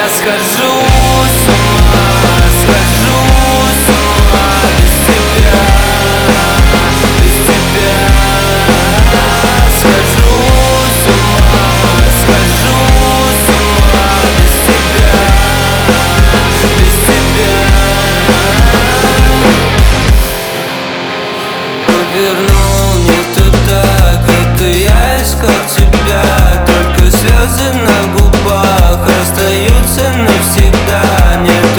Схожу с ума, схожу с ума без тебя, без тебя. Схожу с ума, схожу с ума без тебя, без тебя. Повернул не туда, когда я искал тебя. Только слезы на губах остаются навсегда. Нет